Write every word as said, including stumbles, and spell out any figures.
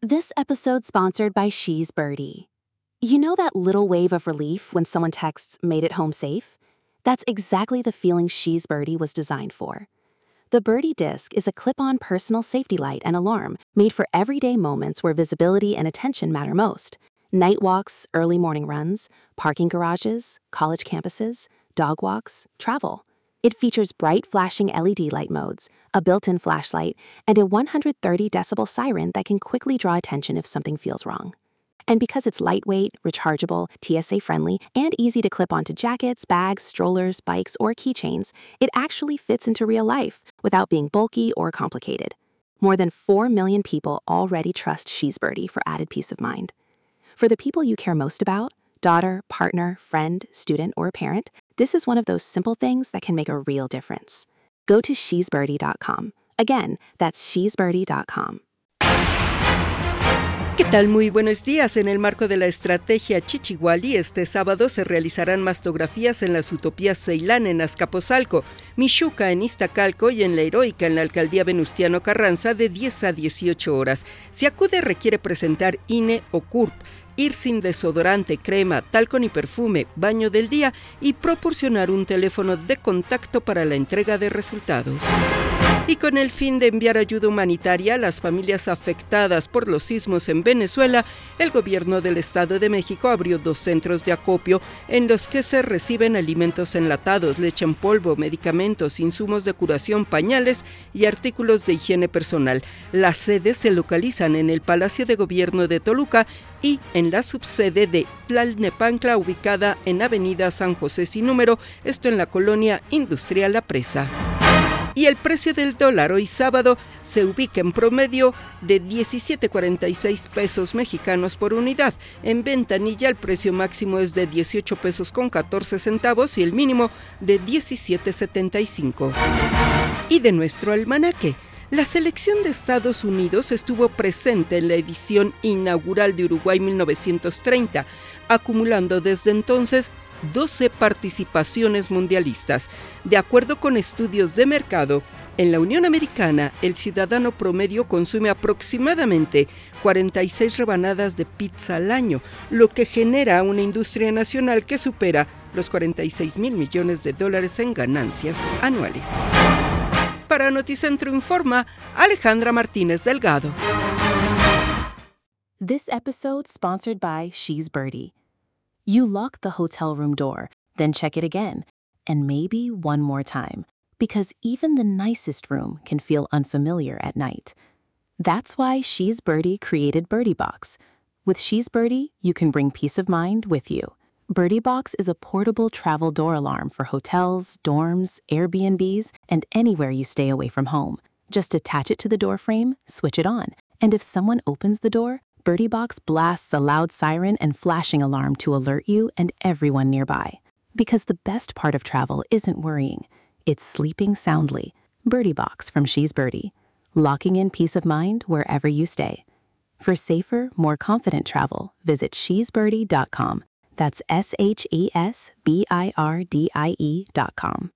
This episode's sponsored by She's Birdie. You know that little wave of relief when someone texts, "Made it home safe"? That's exactly the feeling She's Birdie was designed for. The Birdie Disc is a clip-on personal safety light and alarm made for everyday moments where visibility and attention matter most. Night walks, early morning runs, parking garages, college campuses, dog walks, travel. It features bright flashing L E D light modes, a built-in flashlight, and a one hundred thirty decibel siren that can quickly draw attention if something feels wrong. And because it's lightweight, rechargeable, T S A-friendly, and easy to clip onto jackets, bags, strollers, bikes, or keychains, it actually fits into real life without being bulky or complicated. More than four million people already trust She's Birdie for added peace of mind. For the people you care most about, daughter, partner, friend, student, or parent, this is one of those simple things that can make a real difference. Go to she's birdie dot com. Again, that's she's birdie dot com. ¿Qué tal? Muy buenos días. En el marco de la estrategia Chichiguali, este sábado se realizarán mastografías en las Utopías Ceilán en Azcapotzalco, Mixuca en Iztacalco y en La Heroica en la alcaldía Venustiano Carranza de diez a dieciocho horas. Si acude requiere presentar I N E o C U R P, ir sin desodorante, crema, talco ni perfume, baño del día y proporcionar un teléfono de contacto para la entrega de resultados. Y con el fin de enviar ayuda humanitaria a las familias afectadas por los sismos en Venezuela, el gobierno del Estado de México abrió dos centros de acopio en los que se reciben alimentos enlatados, leche en polvo, medicamentos, insumos de curación, pañales y artículos de higiene personal. Las sedes se localizan en el Palacio de Gobierno de Toluca y en la subsede de Tlalnepantla, ubicada en Avenida San José sin número, esto en la colonia industrial La Presa. Y el precio del dólar hoy sábado se ubica en promedio de diecisiete cuarenta y seis pesos mexicanos por unidad. En ventanilla el precio máximo es de dieciocho pesos con catorce centavos y el mínimo de diecisiete setenta y cinco. Y de nuestro almanaque. La selección de Estados Unidos estuvo presente en la edición inaugural de Uruguay mil novecientos treinta, acumulando desde entonces doce participaciones mundialistas. De acuerdo con estudios de mercado, en la Unión Americana, el ciudadano promedio consume aproximadamente cuarenta y seis rebanadas de pizza al año, lo que genera una industria nacional que supera los cuarenta y seis mil millones de dólares en ganancias anuales. Para Noticentro Informa, Alejandra Martínez Delgado. This episode sponsored by She's Birdie. You lock the hotel room door, then check it again, and maybe one more time, because even the nicest room can feel unfamiliar at night. That's why She's Birdie created Birdie Box. With She's Birdie, you can bring peace of mind with you. Birdie Box is a portable travel door alarm for hotels, dorms, Airbnbs, and anywhere you stay away from home. Just attach it to the door frame, switch it on, and if someone opens the door, Birdie Box blasts a loud siren and flashing alarm to alert you and everyone nearby. Because the best part of travel isn't worrying, it's sleeping soundly. Birdie Box from She's Birdie, locking in peace of mind wherever you stay. For safer, more confident travel, visit she's birdie dot com. That's S H E S B I R D I E dot com.